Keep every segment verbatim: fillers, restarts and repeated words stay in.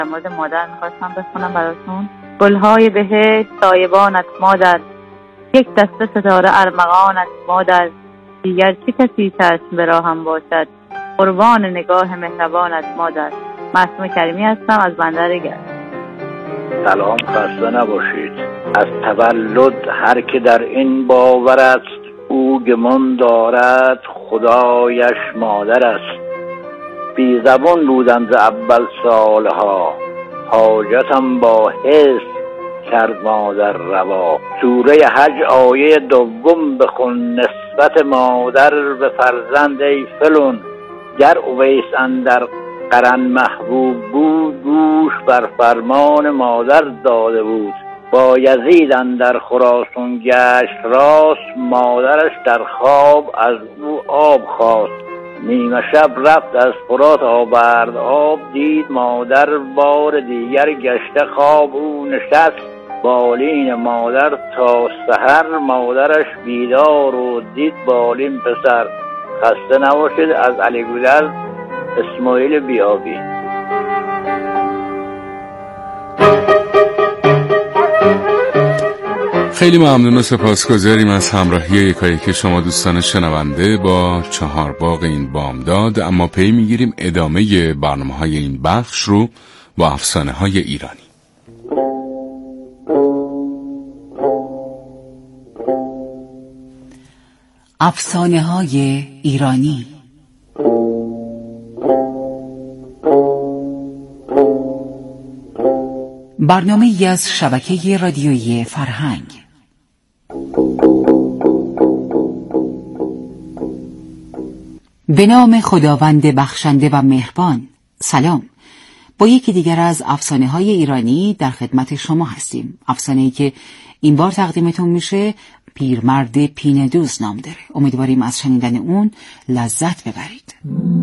در مورد مادر میخواستم بخونم براتون. گلهای بهشت سایبانت مادر، یک دسته ستاره ارمغانت مادر، دیگر چه کسی چشم به راهم باشد، قربان نگاه مهربانت مادر. معصومه کریمی هستم از بندر گرد. سلام، خسته نباشید. از تولد هر که در این باور است، او گمان دارد خدایش مادر است. بی زبان بودم ز اول سالها، حاجتم با حس کرد مادر روا. سوره حج آیه دوم بخون، نسبت مادر به فرزند ای فلون. گر اویس اندر قرن محبوب بود، گوش بر فرمان مادر داده بود. با یزید اندر خراسان گشت راست، مادرش در خواب از او آب خواست. نیمه شب رفت از فرات آورد آب، دید مادر بار دیگر گشته خواب. او نشست بالین مادر تا سحر، مادرش بیدار و دید بالین پسر. خسته نباشید. از علی گودرز، اسماعیل بیابی. خیلی ممنون و سپاسگزاریم از همراهی یکایک شما دوستان شنونده با چهار باغ این بامداد. اما پی میگیریم ادامه برنامه های این بخش رو با افسانه های ایرانی. افسانه های ایرانی. برنامه ای از شبکه رادیویی فرهنگ. به نام خداوند بخشنده و مهربان. سلام. با یکی دیگر از افسانه های ایرانی در خدمت شما هستیم. افسانه‌ای که این بار تقدیمتون میشه پیرمرد پینه دوز نام داره. امیدواریم از شنیدن اون لذت ببرید.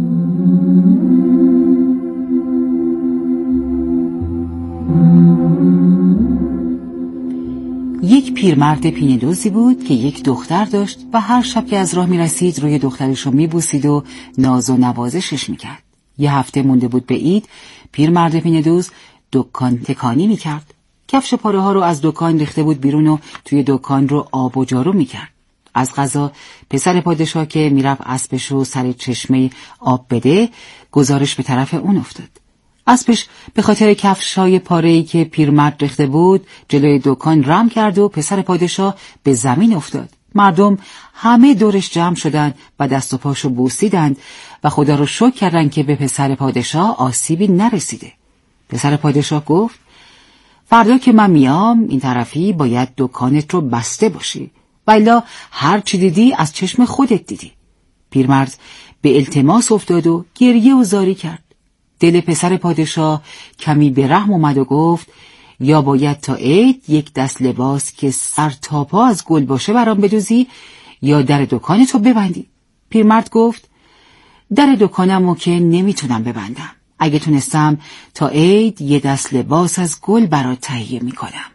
یک پیرمرد پینه دوزی بود که یک دختر داشت و هر شب که از راه می رسید روی دخترش رو می بوسید و ناز و نوازشش می کرد. یه هفته مونده بود به عید. پیرمرد پینه دوز دکان تکانی می کرد. کفش پاره ها رو از دکان ریخته بود بیرون و توی دکان رو آب و جارو می کرد. از قضا پسر پادشاه که می رفت اسبش رو سر چشمه آب بده، گزارش به طرف اون افتاد. اسبش به خاطر کفشای پاره‌ای که پیرمرد ریخته بود جلوی دکان رم کرد و پسر پادشاه به زمین افتاد. مردم همه دورش جمع شدند و دست و پاشو بوسیدند و خدا رو شکر کردند که به پسر پادشاه آسیبی نرسیده. پسر پادشاه گفت فردا که من میام این طرفی باید دکانت رو بسته باشی، والا هر چی دیدی از چشم خودت دیدی. پیرمرد به التماس افتاد و گریه و زاری کرد. دل پسر پادشاه کمی به رحم اومد و گفت یا باید تا عید یک دست لباس که سر تا پا از گل باشه برام بدوزی یا در دکانتو ببندی. پیرمرد گفت در دکانمو که نمیتونم ببندم، اگه تونستم تا عید یه دست لباس از گل برات تهیه میکنم.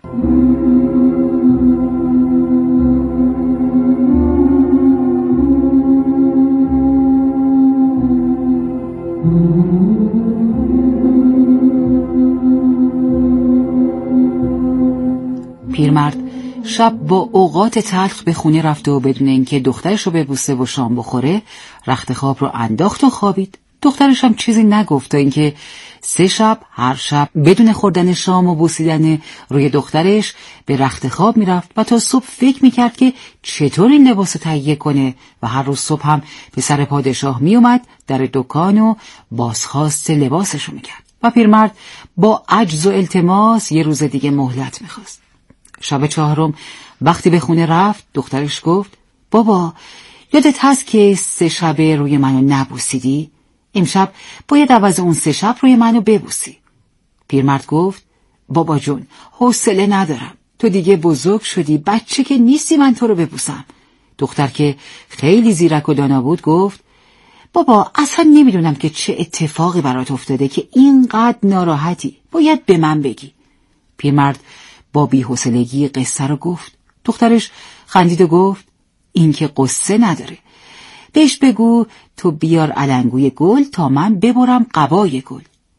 پیرمرد شب با اوقات تلخ به خونه رفت و بدون اینکه دخترش رو ببوسه و شام بخوره رخت خواب رو انداخت و خوابید. دخترش هم چیزی نگفت تا اینکه سه شب هر شب بدون خوردن شام و بوسیدن روی دخترش به رخت خواب میرفت و تا صبح فکر میکرد که چطور این لباس رو تهیه کنه و هر روز صبح هم پسر پادشاه میومد در دکان و بازخواست لباسش رو میکرد و پیرمرد با عجز و التماس یه روز دیگه مهلت میخواست. شب چهارم وقتی به خونه رفت دخترش گفت بابا یادت هست که سه شب روی منو نبوسیدی؟ امشب باید عوض اون سه شب روی منو ببوسی. پیرمرد گفت بابا جون حوصله ندارم، تو دیگه بزرگ شدی، بچه که نیستی من تو رو ببوسم. دختر که خیلی زیرک و دانا بود گفت بابا اصلا نمیدونم که چه اتفاقی برات افتاده که اینقدر ناراحتی، باید به من بگی. پیرمرد با بی‌حوصلگی قصه رو گفت. دخترش خندید و گفت این که قصه نداره، بهش بگو تو بیار علنگوی گل تا من ببرم قبای گل.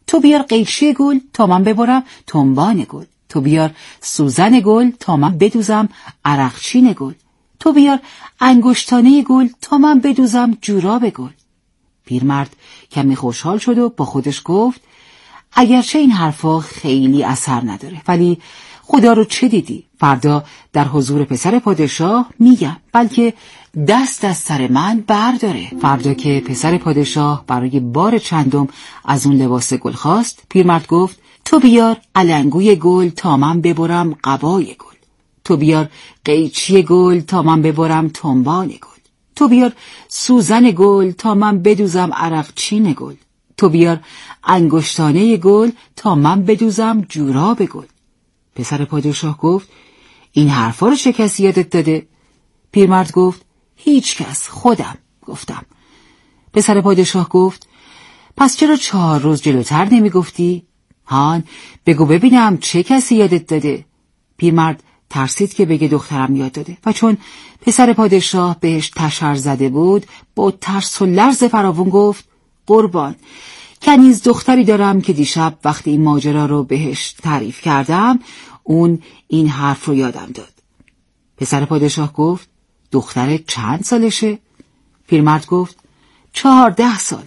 تو بیار قیچی گل تا من ببرم تنبان گل. تو بیار سوزن گل تا من بدوزم عرقچین گل. تو بیار انگشتانه گل تا من بدوزم جوراب گل. پیرمرد کمی خوشحال شد و با خودش گفت اگرچه این حرفا خیلی اثر نداره، ولی خدا رو چه دیدی؟ فردا در حضور پسر پادشاه میگم، بلکه دست از سر من برداره. فردا که پسر پادشاه برای بار چندم از اون لباس گل خواست، پیرمرد گفت تو بیار علنگوی گل تا من ببرم قبای گل. تو بیار قیچی گل تا من ببرم تنبان گل. تو بیار سوزن گل تا من بدوزم عرقچین گل. تو بیار انگشتانه گل تا من بدوزم جوراب گل. پسر پادشاه گفت این حرفا رو چه کسی یادت داده؟ پیرمرد گفت هیچ کس، خودم گفتم. پسر پادشاه گفت پس چرا چهار روز جلوتر نمی گفتی؟ هان بگو ببینم چه کسی یادت داده؟ پیرمرد ترسید که بگه دخترم یاد داده و چون پسر پادشاه بهش تشر زده بود با ترس و لرز فراوون گفت قربان، کنیز دختری دارم که دیشب وقتی این ماجرا رو بهش تعریف کردم اون این حرف رو یادم داد. پسر پادشاه گفت دختر چند سالشه؟ پیرمرد گفت چهارده سال.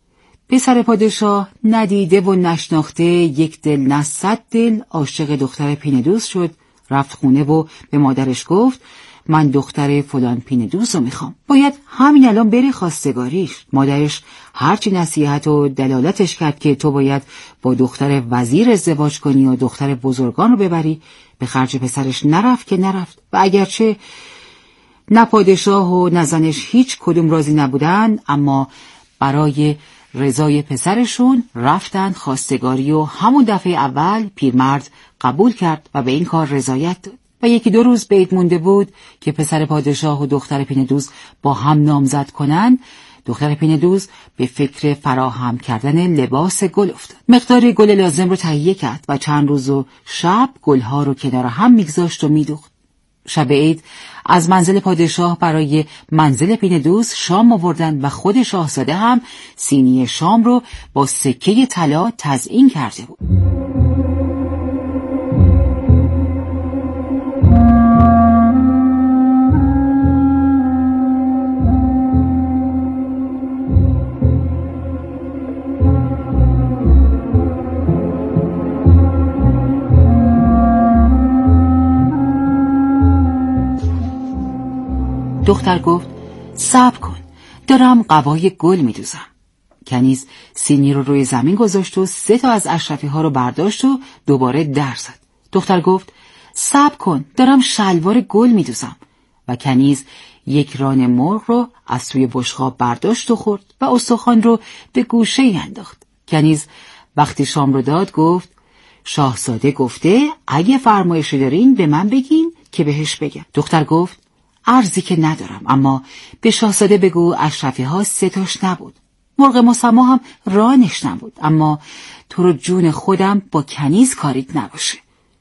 پسر پادشاه ندیده و نشناخته یک دل نه صد دل عاشق دختر پینه‌دوست شد. رفت خونه و به مادرش گفت من دختر فلان پینه‌دوست رو میخوام، باید همین الان بری خواستگاریش. مادرش هرچی نصیحت و دلالتش کرد که تو باید با دختر وزیر ازدواج کنی و دختر بزرگان رو ببری، به خرج پسرش نرفت که نرفت و اگرچه نه پادشاه و نه زنش هیچ کدوم راضی نبودن، اما برای رضای پسرشون رفتن خواستگاری و همون دفعه اول پیرمرد قبول کرد و به این کار رضایت داد. و یکی دو روز بید مونده بود که پسر پادشاه و دختر پینه‌دوست با هم نامزد کنن. دختر پینه‌دوست به فکر فراهم کردن لباس گل افتاد. مقدار گل لازم رو تهیه کرد و چند روز و شب گلها رو کنار هم میگذاشت و میدوخت. شب عید از منزل پادشاه برای منزل پینه‌دوست شام آوردن و خود شاهزاده هم سینی شام رو با سکه طلا تزیین کرده بود. دختر گفت صبر کن، دارم قوای گل میدوزم. کنیز سینی رو روی زمین گذاشت و سه تا از اشرفی ها رو برداشت و دوباره در زد. دختر گفت صبر کن، دارم شلوار گل میدوزم. و کنیز یک ران مرغ رو از توی بشقاب برداشت و خورد و استخوان رو به گوشه ای انداخت. کنیز وقتی شام رو داد گفت شاهزاده گفته اگه فرمایشی دارین به من بگین که بهش بگم. دختر گفت عرضی که ندارم، اما به شاهزاده بگو اشرفی ها سه تاش نبود، مرغ مسما هم رانش نبود، اما تو رو جون خودم با کنیز کاریت نباشه.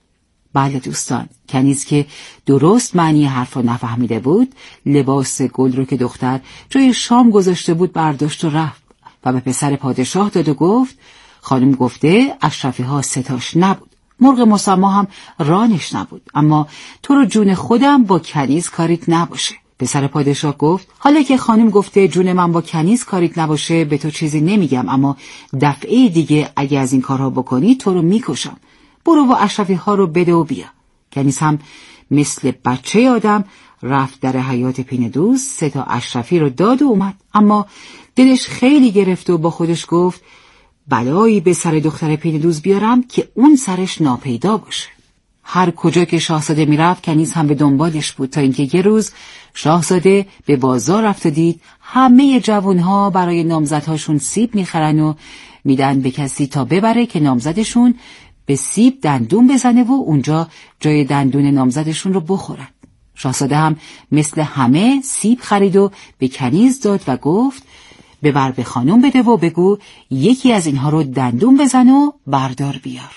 بله دوستان، کنیز که درست معنی حرف رو نفهمیده بود لباس گل رو که دختر جای شام گذاشته بود برداشت و رفت و به پسر پادشاه داد و گفت خانم گفته اشرفی ها سه تاش نبود، مرغ مسما هم رانش نبود، اما تو رو جون خودم با کنیز کاریت نباشه. پسر پادشاه گفت حالا که خانم گفته جون من با کنیز کاریت نباشه به تو چیزی نمیگم، اما دفعه دیگه اگه از این کارها بکنی تو رو میکشم. برو و اشرفی ها رو بده و بیا. کنیز هم مثل بچه آدم رفت در حیاط پینه‌دوست، سه تا اشرفی رو داد و اومد، اما دلش خیلی گرفت و با خودش گفت بلایی به سر دختر پینه‌دوست بیارم که اون سرش ناپیدا باشه. هر کجا که شاهزاده میرفت کنیز هم به دنبالش بود، تا اینکه یه روز شاهزاده به بازار رفت و دید همه جوانها برای نامزدهاشون سیب میخرن و میدن به کسی تا ببره که نامزدشون به سیب دندون بزنه و اونجا جای دندون نامزدشون رو بخورن. شاهزاده هم مثل همه سیب خرید و به کنیز داد و گفت ببر به خانم بده و بگو یکی از اینها رو دندون بزن و بردار بیار.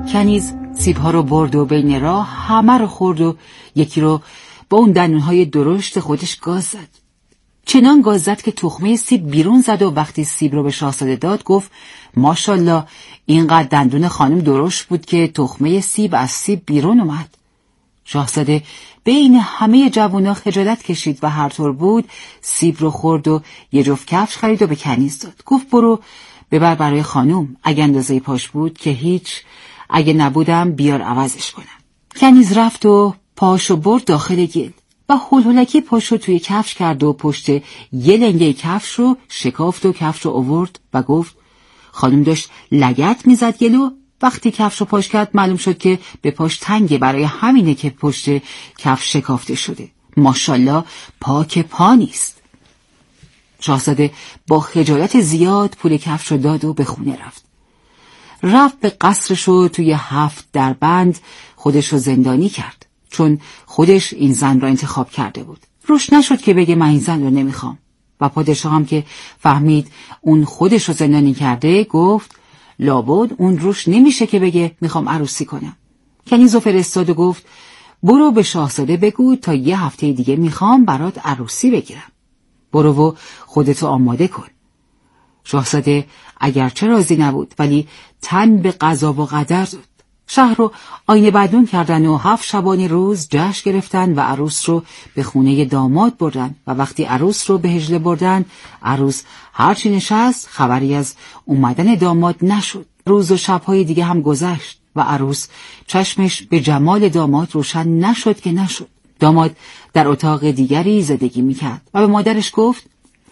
کنیز سیب‌ها رو برد و بین راه همه رو خورد و یکی رو با اون دندون‌های درشت خودش گاز زد. چنان گاز زد که تخمه سیب بیرون زد و وقتی سیب رو به شاهزاده داد گفت ماشاءالله اینقدر دندون خانم درشت بود که تخمه سیب از سیب بیرون اومد. شاهزاده بین همه جوونا خجالت کشید و هر طور بود سیب رو خورد و یه جفت کفش خرید و به کنیز داد. گفت برو ببر برای خانم، اگه اندازه پاش بود که هیچ، اگه نبودم بیار عوضش کنم. کنیز رفت و پاشو برد داخل گل و هولهولکی پاشو توی کفش کرد و پشت یه لنگه کفش رو شکافت و کفش رو آورد و گفت خانم داشت لگد میزد گلو. وقتی کفش رو پاش کرد معلوم شد که به پاش تنگه، برای همینه که پشت کفش شکافته شده. ماشاءالله پاک پا نیست. شاهزاده با خجالت زیاد پول کفش رو داد و به خونه رفت. رفت به قصرش و توی هفت دربند خودش رو زندانی کرد، چون خودش این زن را انتخاب کرده بود. روش نشد که بگه من این زن رو نمیخوام و پادشاه هم که فهمید اون خودش رو زندانی کرده گفت لابد اون روش نمیشه که بگه میخوام عروسی کنم. کنیز رو فرستاد و گفت برو به شاهزاده بگو تا یه هفته دیگه میخوام برات عروسی بگیرم. برو و خودتو آماده کن. شاهزاده اگرچه راضی نبود ولی تن به قضا و قدر داد. شهر رو آینه بدون کردن و هفت شبانه روز جشن گرفتن و عروس رو به خونه داماد بردن و وقتی عروس رو به حجله بردن عروس هرچی نشست خبری از اومدن داماد نشد. روز و شبهای دیگه هم گذشت و عروس چشمش به جمال داماد روشن نشد که نشد. داماد در اتاق دیگری زندگی میکرد و به مادرش گفت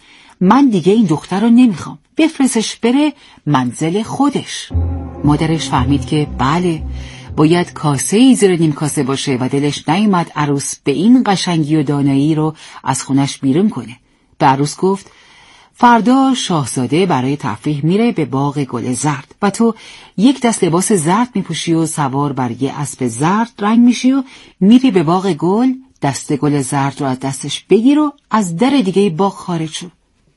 من دیگه این دختر رو نمیخوام، بفرستش بره منزل خودش. مادرش فهمید که بله باید کاسه‌ای زیر نیم کاسه باشه و دلش نیامد عروس به این قشنگی و دانایی رو از خونش بیرون کنه. به عروس گفت فردا شاهزاده برای تفریح میره به باغ گل زرد و تو یک دست لباس زرد میپوشی و سوار بر یه اسب زرد رنگ میشی و میری به باغ گل، دست گل زرد رو از دستش بگیر و از در دیگه باغ خارج شو.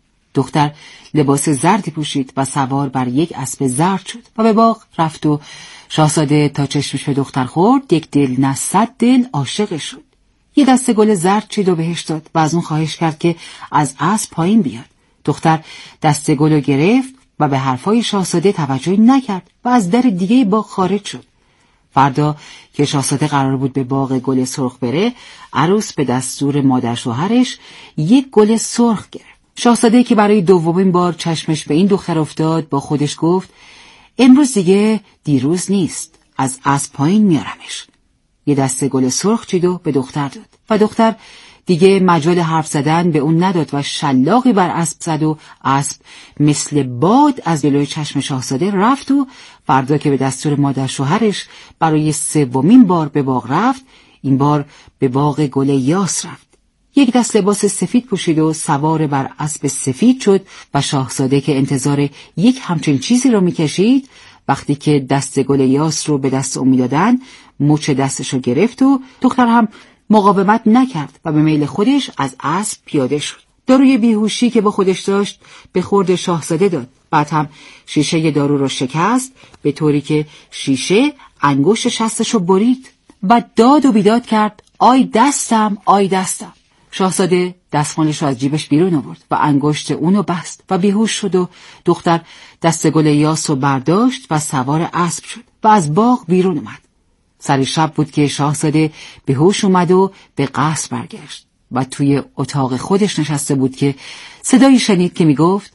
دختر لباس زردی پوشید و سوار بر یک اسب زرد شد و به باغ رفت و شاهزاده تا چشمش به دختر خورد یک دل نه صد دل عاشقش شد. یه دسته گل زرد چید و بهش داد و از اون خواهش کرد که از اسب پایین بیاد. دختر دسته گل رو گرفت و به حرفای شاهزاده توجهی نکرد و از در دیگه باغ خارج شد. فردا که شاهزاده قرار بود به باغ گل سرخ بره، عروس به دستور مادر شوهرش یک گل سرخ گرفت. شاهزاده که برای دومین بار چشمش به این دختر افتاد با خودش گفت امروز دیگه دیروز نیست، از اسب پایین میارمش. یه دسته گل سرخ چید و به دختر داد و دختر دیگه مجال حرف زدن به اون نداد و شلاقی بر اسب زد و اسب مثل باد از جلوی چشم شاهزاده رفت و فردا که به دستور مادر شوهرش برای سومین بار به باغ رفت، این بار به باغ گل یاس رفت. یک دست لباس سفید پوشید و سوار بر اسب سفید شد و شاهزاده که انتظار یک همچین چیزی رو میکشید وقتی که دست گل یاس رو به دست اون میدادن مچ دستش رو گرفت و دختر هم مقاومت نکرد و به میل خودش از اسب پیاده شد. داروی بیهوشی که با خودش داشت به خورد شاهزاده داد. بعد هم شیشه دارو رو شکست به طوری که شیشه انگشت شستش رو برید و داد و بیداد کرد آی دستم آی دستم. شاهزاده دستمالش رو از جیبش بیرون آورد و انگشت اونو بست و بیهوش شد و دختر دست گل یاس رو برداشت و سوار اسب شد و از باغ بیرون اومد. سر شب بود که شاهزاده به هوش اومد و به قصر برگشت و توی اتاق خودش نشسته بود که صدایی شنید که میگفت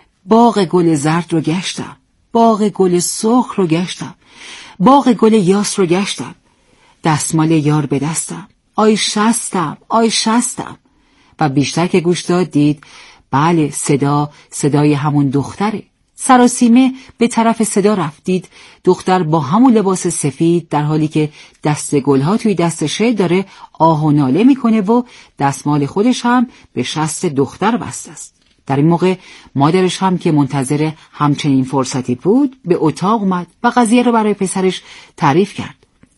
باغ گل زرد رو گشتم، باغ گل سرخ رو گشتم، باغ گل یاس رو گشتم، دستمال یار به دستم، آی شستم آی شستم. و بیشتر که گوش داد دید بله صدا صدای همون دختره. سراسیمه به طرف صدا رفت، دید دختر با همون لباس سفید در حالی که دست گلها توی دستشه داره آه و ناله میکنه و دستمال خودش هم به شست دختر بسته است. در این موقع مادرش هم که منتظر همچنین فرصتی بود به اتاق اومد و قضیه رو برای پسرش تعریف کرد.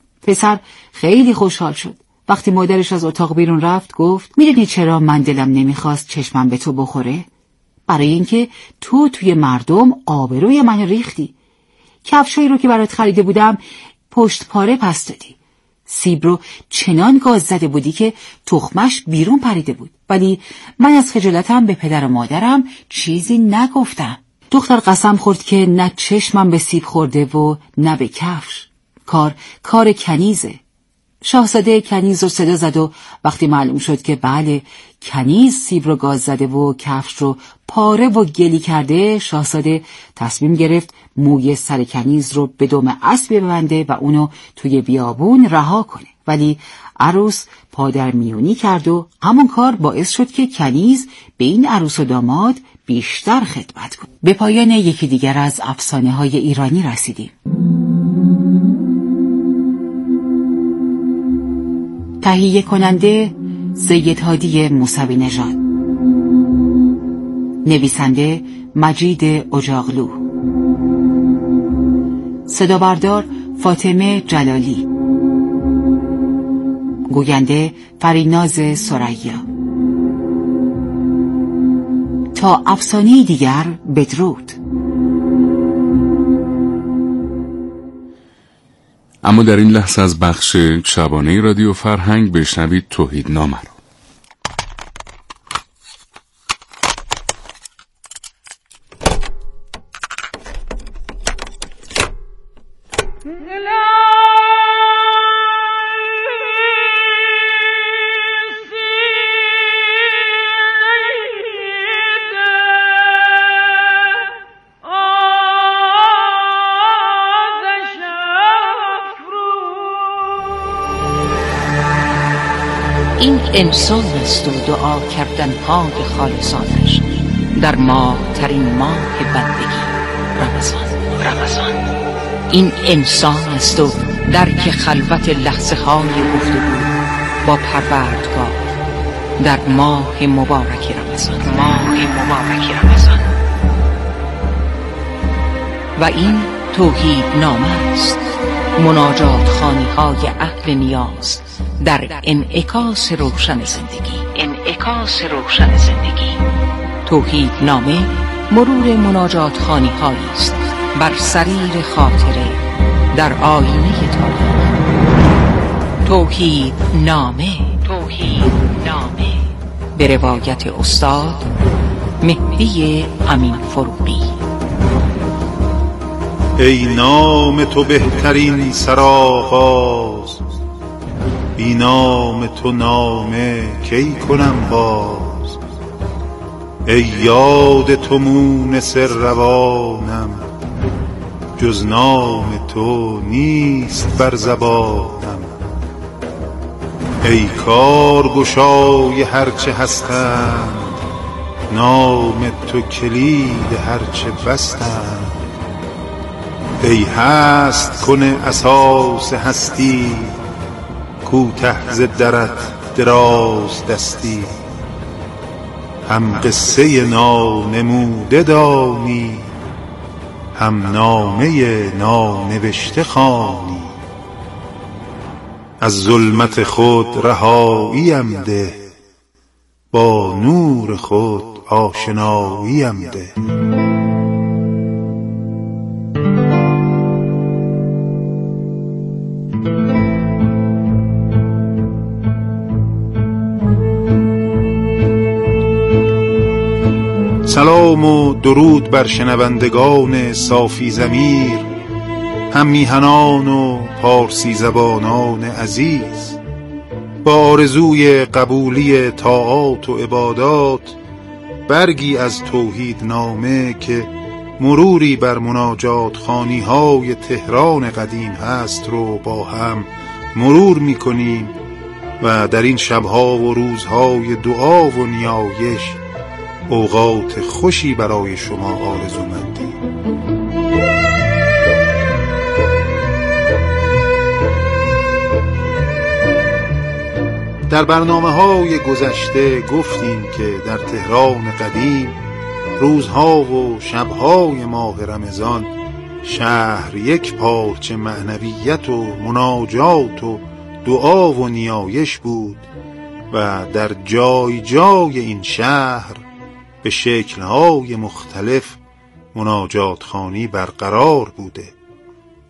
پسر خیلی خوشحال شد. وقتی مادرش از اتاق بیرون رفت گفت میدونی چرا من دلم نمیخواست چشمم به تو بخوره؟ برای اینکه تو توی مردم آبروی من ریختی. کفشایی رو که برات خریده بودم پشت پاره پس دادی. سیب رو چنان گاز زده بودی که تخمش بیرون پریده بود، ولی من از خجالتم به پدر و مادرم چیزی نگفتم. دختر قسم خورد که نه چشمم به سیب خورده و نه به کفش. کار کار کنیزه. شاهزاده کنیز رو صدا زد و وقتی معلوم شد که بله کنیز سیب رو گاز زده و کفش رو پاره و گلی کرده، شاهزاده تصمیم گرفت موی سر کنیز رو به دم اسب ببنده و اونو توی بیابون رها کنه. ولی عروس پادر میونی کرد و همون کار باعث شد که کنیز به این عروس و داماد بیشتر خدمت کنه. به پایان یکی دیگر از افسانه های ایرانی رسیدیم. تهیه کننده سید هادی موسوی نژاد، نویسنده مجید اجاغلو، صدا بردار فاطمه جلالی، گوینده فریناز ثریا. تا افسانه دیگر بدرود. اما در این لحظه از بخش شبانه رادیو فرهنگ بشنوید توحیدنامه رو. این انسان است و دعا کردن های خالصانش در ماه ترین ماه بندگی رمضان. رمضان این انسان است و درک خلوت لحظه های گفتگو با پروردگار در ماه مبارک رمضان. ماه مبارک رمضان و این توحیدنامه است، مناجات خوانی های اهل نیاز در انعکاس روشن زندگی. انعکاس روشن زندگی. توحیدنامه مرور مناجات خوانی هایی است بر سریر خاطره در آینه تاریخ. توحیدنامه. توحیدنامه به روایت استاد مهدی امین فروغی. ای نام تو بهترین سرآغاز، بی نام تو نامه کی کنم باز. ای یاد تو مونس روانم، جز نام تو نیست بر زبانم. ای کارگشای هرچه هستند، نام تو کلید هرچه بستند. ای هست کن اساس هستی، کوته ز درت دراز دستی. هم قصه نانموده دانی، هم نامه نانوشته خوانی. از ظلمت خود رهاییم ده، با نور خود آشناییم ده. سلام و درود بر شنوندگان صافی ضمیر، هم میهنان و پارسی زبانان عزیز. با آرزوی قبولی طاعات و عبادات، برگی از توحیدنامه که مروری بر مناجات خوانی های تهران قدیم هست رو با هم مرور میکنیم و در این شبها و روزهای دعا و نیایش اوقات خوشی برای شما آرزومندیم. در برنامه‌های گذشته گفتیم که در تهران قدیم روزها و شبهای ماه رمضان شهر یک پارچه معنویت و مناجات و دعا و نیایش بود و در جای جای این شهر به شکل‌های مختلف مناجات خوانی برقرار بوده.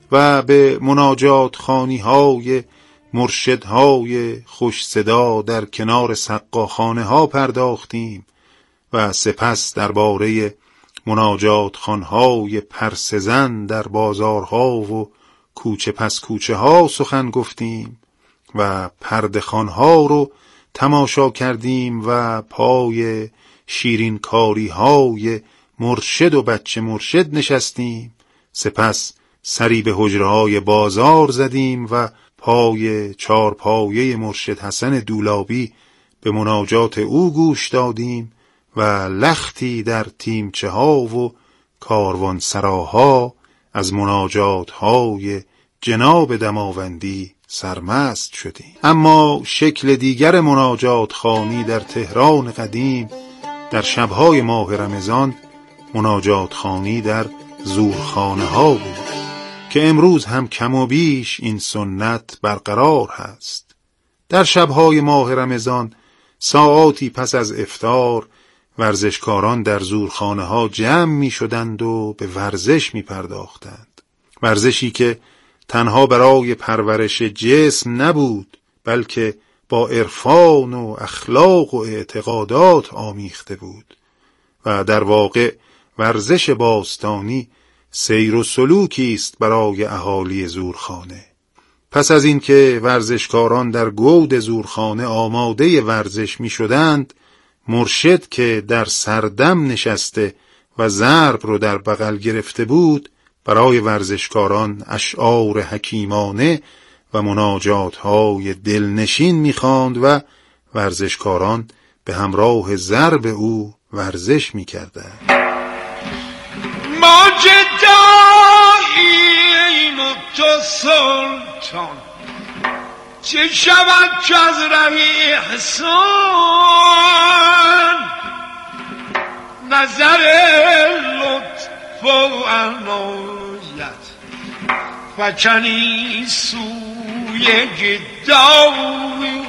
و به مناجات خوانی های مرشدهای خوش صدا در کنار سقاخانه ها پرداختیم و سپس درباره مناجات خوانهای پرسزن در بازارها و کوچه پس کوچه ها سخن گفتیم و پرده خوانها رو تماشا کردیم و پای شیرین کاری های مرشد و بچه مرشد نشستیم. سپس سری به حجره های بازار زدیم و پای چارپایه مرشد حسن دولابی به مناجات او گوش دادیم و لختی در تیمچه ها و کاروان سراها از مناجات های جناب دماوندی سرمست شدیم. اما شکل دیگر مناجات خوانی در تهران قدیم در شبهای ماه رمضان مناجات خوانی در زورخانه ها بود که امروز هم کم و بیش این سنت برقرار هست. در شبهای ماه رمضان ساعاتی پس از افطار ورزشکاران در زورخانه ها جمع می شدند و به ورزش می پرداختند. ورزشی که تنها برای پرورش جسم نبود بلکه با عرفان و اخلاق و اعتقادات آمیخته بود و در واقع ورزش باستانی سیر و سلوکی است برای اهالی زورخانه. پس از این که ورزشکاران در گود زورخانه آماده ورزش می شدند، مرشد که در سردم نشسته و ضرب رو در بغل گرفته بود برای ورزشکاران اشعار حکیمانه و مناجات‌های دلنشین می‌خواند و ورزشکاران به همراه ضرب او ورزش می‌کردند. ما جداییم و تو سلطان، چه شود که از رهی احسان نظر لطف و عنایت فکنی سوی گدایی.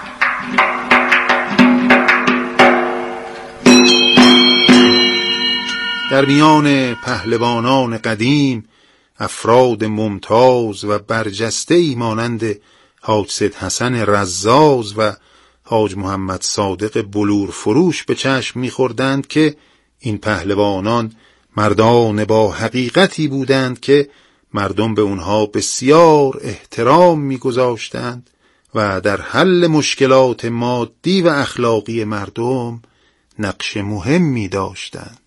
در میان پهلوانان قدیم افراد ممتاز و برجسته‌ای مانند حاج سید حسن رزاز و حاج محمد صادق بلور فروش به چشم می‌خوردند که این پهلوانان مردان با حقیقتی بودند که مردم به اونها بسیار احترام می‌گذاشتند و در حل مشکلات مادی و اخلاقی مردم نقش مهمی داشتند.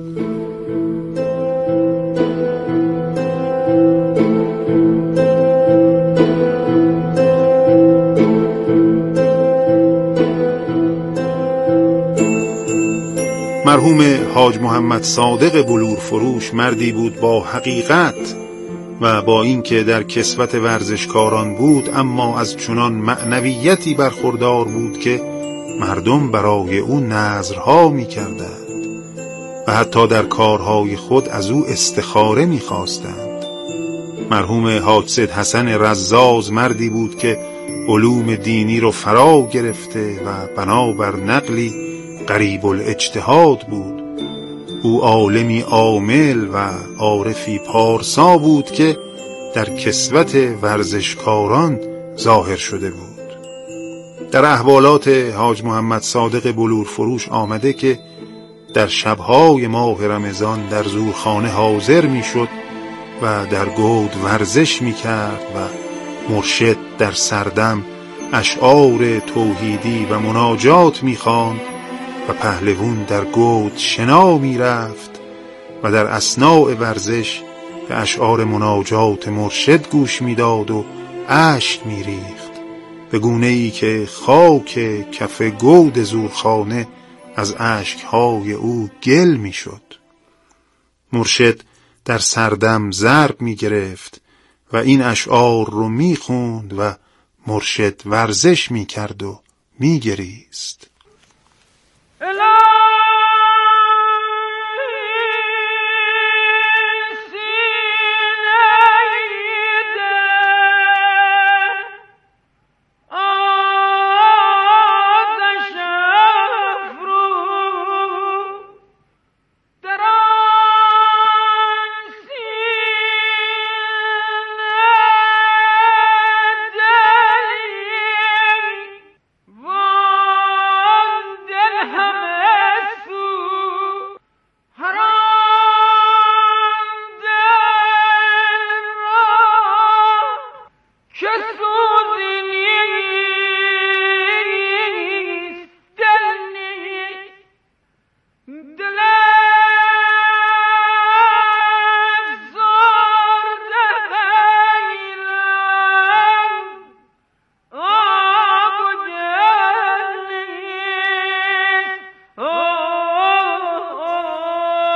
مرحوم حاج محمد صادق بلور فروش مردی بود با حقیقت و با اینکه در کسوت ورزشکاران بود اما از چنان معنویتی برخوردار بود که مردم برای او نذرها می کردند و حتی در کارهای خود از او استخاره می خواستند. مرحوم حاج سید حسن رزاز مردی بود که علوم دینی رو فرا گرفته و بنابر نقلی قریب الاجتهاد بود. او عالمی عامل و عارفی پارسا بود که در کسوت ورزشکاران ظاهر شده بود. در احوالات حاج محمد صادق بلور فروش آمده که در شبهای ماه رمضان در زورخانه حاضر می شد و در گود ورزش می کرد و مرشد در سردم اشعار توحیدی و مناجات می خواند و پهلوان در گود شنا می رفت و در اثناء ورزش به اشعار مناجات مرشد گوش می داد و اشک می ریخت به گونه‌ای که خاک کف گود زورخانه از اشکهای او گل می شد. مرشد در سردم ضرب می گرفت و این اشعار رو می خوند و مرشد ورزش می کرد و می گریست.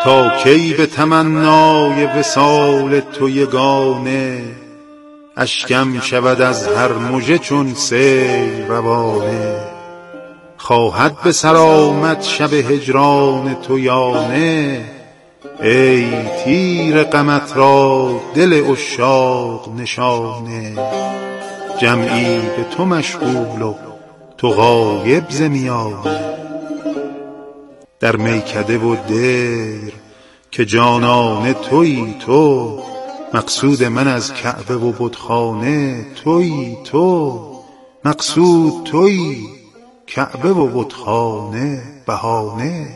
تا کی به تمنای وصال تو یگانه، اشکم شود از هر مژه چون سیل روانه. خواهد به سر آمد شب هجران تو یا نه، ای تیر غمت را دل عشاق نشانه. جمعی به تو مشغول و تو غایب ز میانه، در میکده و دیر که جانانه تویی تو. مقصود من از کعبه و بتخانه تویی تو. مقصود تویی، کعبه و بتخانه بهانه.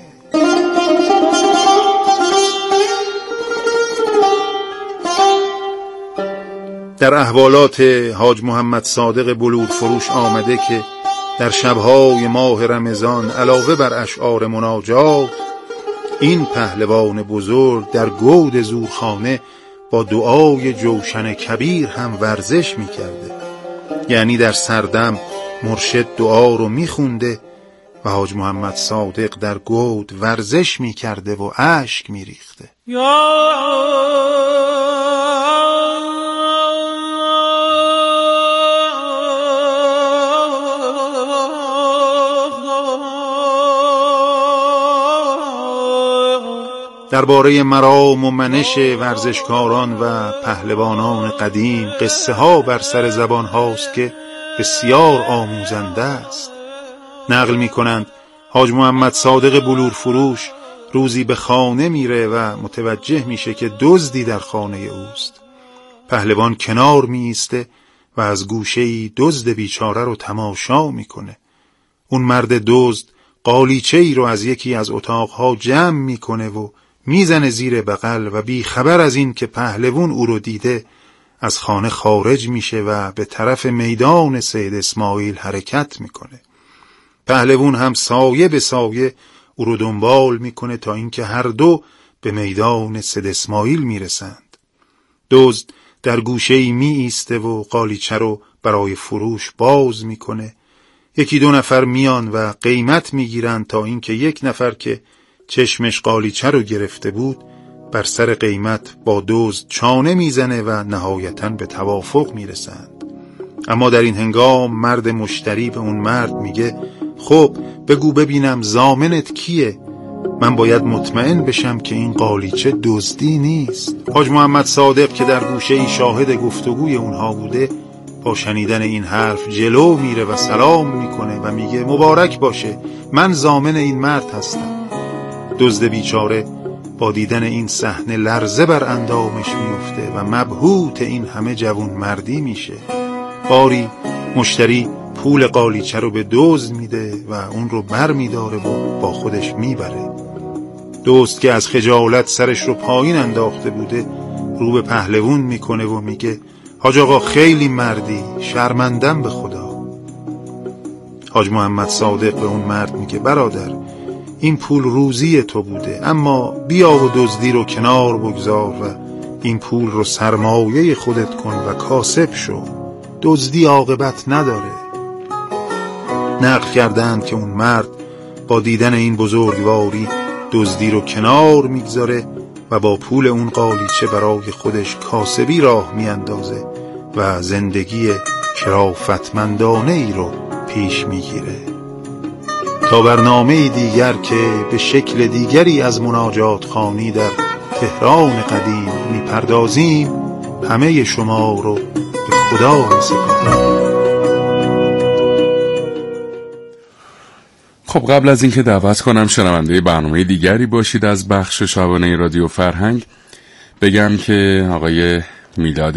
در احوالات حاج محمد صادق بلورفروش آمده که در شبهای ماه رمضان علاوه بر اشعار مناجات، این پهلوان بزرگ در گود زورخانه با دعای جوشن کبیر هم ورزش می کرده. یعنی در سردم مرشد دعا رو می خونده و حاج محمد صادق در گود ورزش می کرده و اشک می ریخته. درباره مرام و منش ورزشکاران و پهلوانان قدیم قصه ها بر سر زبان هاست که بسیار آموزنده است. نقل می کنند حاج محمد صادق بلورفروش روزی به خانه میره و متوجه میشه که دزدی در خانه اوست. پهلوان کنار می ایسته و از گوشه‌ای دزد بیچاره رو تماشا میکنه. اون مرد دزد قالیچه‌ای رو از یکی از اتاقها جمع میکنه و میزنه زیر بغل و بی خبر از این که پهلوان او رو دیده از خانه خارج میشه و به طرف میدان سید اسماعیل حرکت میکنه. پهلوان هم سایه به سایه او رو دنبال میکنه تا اینکه هر دو به میدان سید اسماعیل میرسند. دزد در گوشه‌ای می ایسته و قالیچه رو برای فروش باز میکنه. یکی دو نفر میان و قیمت میگیرن تا اینکه یک نفر که چشمش قالیچه رو گرفته بود بر سر قیمت با دزد چانه میزنه و نهایتاً به توافق میرسند. اما در این هنگام مرد مشتری به اون مرد میگه خب بگو ببینم ضامنت کیه؟ من باید مطمئن بشم که این قالیچه دزدی نیست. حاج محمد صادق که در گوشه شاهد گفتگوی اونها بوده با شنیدن این حرف جلو میره و سلام میکنه و میگه مبارک باشه، من ضامن این مرد هستم. دزد بیچاره با دیدن این صحنه لرزه بر اندامش میفته و مبهوت این همه جوان مردی میشه. باری مشتری پول قالیچه رو به دزد میده و اون رو بر میداره و با خودش میبره. دزد که از خجالت سرش رو پایین انداخته بوده رو به پهلوان میکنه و میگه حاج آقا خیلی مردی، شرمندم به خدا. حاج محمد صادق به اون مرد میگه برادر این پول روزی تو بوده، اما بیا و دزدی رو کنار بگذار و این پول رو سرمایه خودت کن و کاسب شو، دزدی عاقبت نداره. نقل کردند که اون مرد با دیدن این بزرگواری دزدی رو کنار میگذاره و با پول اون قالیچه برای خودش کاسبی راه میاندازه و زندگی شرافتمندانه ای رو پیش میگیره. تا برنامه دیگر که به شکل دیگری از مناجات خوانی در تهران قدیم میپردازیم، همه شما رو به خدا میسپارم. خب قبل از اینکه دعوت کنم شنونده برنامه دیگری باشید از بخش شبانه رادیو فرهنگ، بگم که آقای میلاد